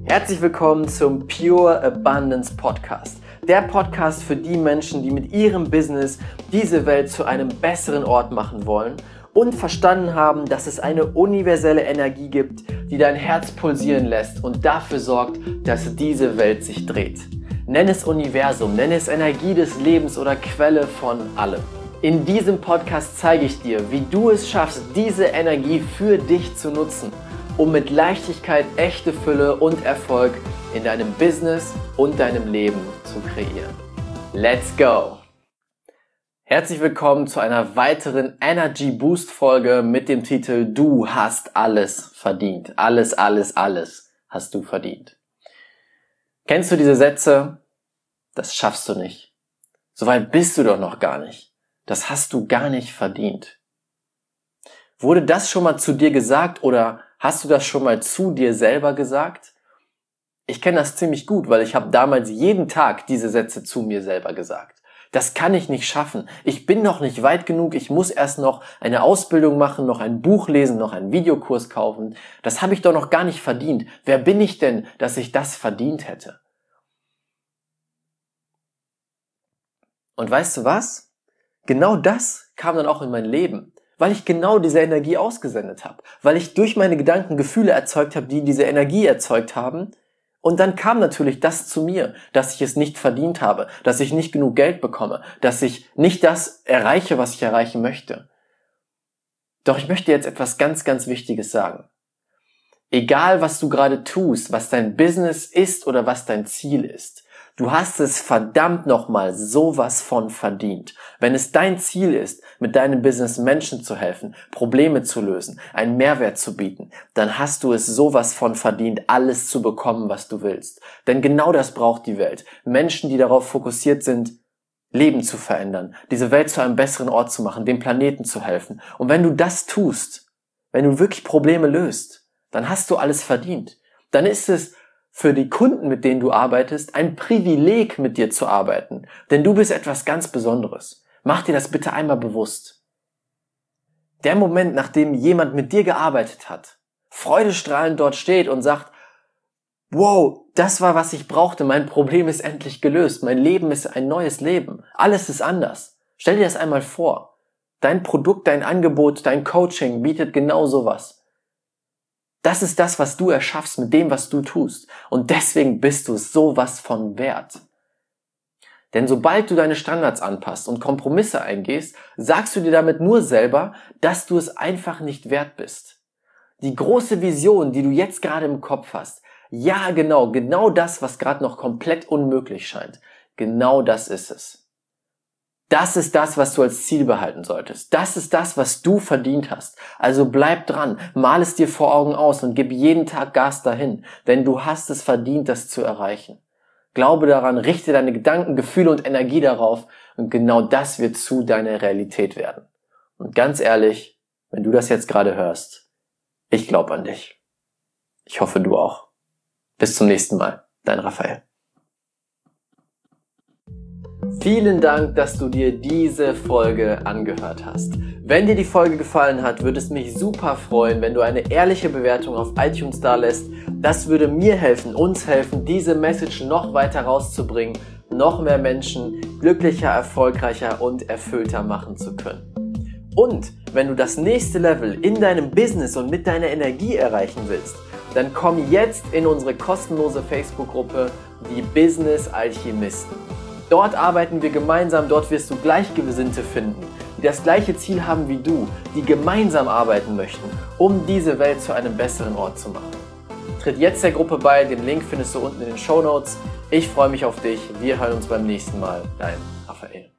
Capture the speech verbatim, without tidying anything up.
Herzlich willkommen zum Pure Abundance Podcast. Der Podcast für die Menschen, die mit ihrem Business diese Welt zu einem besseren Ort machen wollen und verstanden haben, dass es eine universelle Energie gibt, die dein Herz pulsieren lässt und dafür sorgt, dass diese Welt sich dreht. Nenn es Universum, nenn es Energie des Lebens oder Quelle von allem. In diesem Podcast zeige ich dir, wie du es schaffst, diese Energie für dich zu nutzen, um mit Leichtigkeit echte Fülle und Erfolg in deinem Business und deinem Leben zu kreieren. Let's go! Herzlich willkommen zu einer weiteren Energy Boost Folge mit dem Titel Du hast alles verdient. Alles, alles, alles hast du verdient. Kennst du diese Sätze? Das schaffst du nicht. Soweit bist du doch noch gar nicht. Das hast du gar nicht verdient. Wurde das schon mal zu dir gesagt oder hast du das schon mal zu dir selber gesagt? Ich kenne das ziemlich gut, weil ich habe damals jeden Tag diese Sätze zu mir selber gesagt. Das kann ich nicht schaffen. Ich bin noch nicht weit genug. Ich muss erst noch eine Ausbildung machen, noch ein Buch lesen, noch einen Videokurs kaufen. Das habe ich doch noch gar nicht verdient. Wer bin ich denn, dass ich das verdient hätte? Und weißt du was? Genau das kam dann auch in mein Leben. Weil ich genau diese Energie ausgesendet habe. Weil ich durch meine Gedanken Gefühle erzeugt habe, die diese Energie erzeugt haben. Und dann kam natürlich das zu mir, dass ich es nicht verdient habe, dass ich nicht genug Geld bekomme, dass ich nicht das erreiche, was ich erreichen möchte. Doch ich möchte jetzt etwas ganz, ganz Wichtiges sagen. Egal, was du gerade tust, was dein Business ist oder was dein Ziel ist, du hast es verdammt nochmal sowas von verdient. Wenn es dein Ziel ist, mit deinem Business Menschen zu helfen, Probleme zu lösen, einen Mehrwert zu bieten, dann hast du es sowas von verdient, alles zu bekommen, was du willst. Denn genau das braucht die Welt. Menschen, die darauf fokussiert sind, Leben zu verändern, diese Welt zu einem besseren Ort zu machen, dem Planeten zu helfen. Und wenn du das tust, wenn du wirklich Probleme löst, dann hast du alles verdient. Dann ist es für die Kunden, mit denen du arbeitest, ein Privileg, mit dir zu arbeiten. Denn du bist etwas ganz Besonderes. Mach dir das bitte einmal bewusst. Der Moment, nachdem jemand mit dir gearbeitet hat, freudestrahlend dort steht und sagt, wow, das war, was ich brauchte, mein Problem ist endlich gelöst, mein Leben ist ein neues Leben, alles ist anders. Stell dir das einmal vor. Dein Produkt, dein Angebot, dein Coaching bietet genau sowas. Das ist das, was du erschaffst mit dem, was du tust. Und deswegen bist du sowas von wert. Denn sobald du deine Standards anpasst und Kompromisse eingehst, sagst du dir damit nur selber, dass du es einfach nicht wert bist. Die große Vision, die du jetzt gerade im Kopf hast, ja genau, genau das, was gerade noch komplett unmöglich scheint, genau das ist es. Das ist das, was du als Ziel behalten solltest. Das ist das, was du verdient hast. Also bleib dran, mal es dir vor Augen aus und gib jeden Tag Gas dahin, denn du hast es verdient, das zu erreichen. Glaube daran, richte deine Gedanken, Gefühle und Energie darauf und genau das wird zu deiner Realität werden. Und ganz ehrlich, wenn du das jetzt gerade hörst, ich glaube an dich. Ich hoffe, du auch. Bis zum nächsten Mal. Dein Raphael. Vielen Dank, dass du dir diese Folge angehört hast. Wenn dir die Folge gefallen hat, würde es mich super freuen, wenn du eine ehrliche Bewertung auf iTunes dalässt. Das würde mir helfen, uns helfen, diese Message noch weiter rauszubringen, noch mehr Menschen glücklicher, erfolgreicher und erfüllter machen zu können. Und wenn du das nächste Level in deinem Business und mit deiner Energie erreichen willst, dann komm jetzt in unsere kostenlose Facebook-Gruppe, die Business Alchemisten. Dort arbeiten wir gemeinsam, dort wirst du Gleichgesinnte finden, die das gleiche Ziel haben wie du, die gemeinsam arbeiten möchten, um diese Welt zu einem besseren Ort zu machen. Tritt jetzt der Gruppe bei, den Link findest du unten in den Shownotes. Ich freue mich auf dich, wir hören uns beim nächsten Mal. Dein Raphael.